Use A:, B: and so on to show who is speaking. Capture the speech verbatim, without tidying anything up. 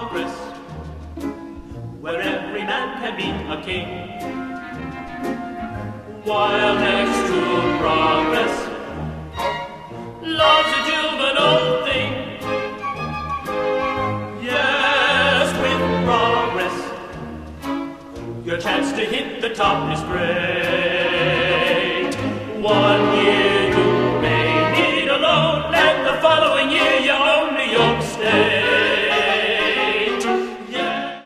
A: progress, where every man can be a king. While next to progress, love's a juvenile thing. Yes, with progress, your chance to hit the top is great.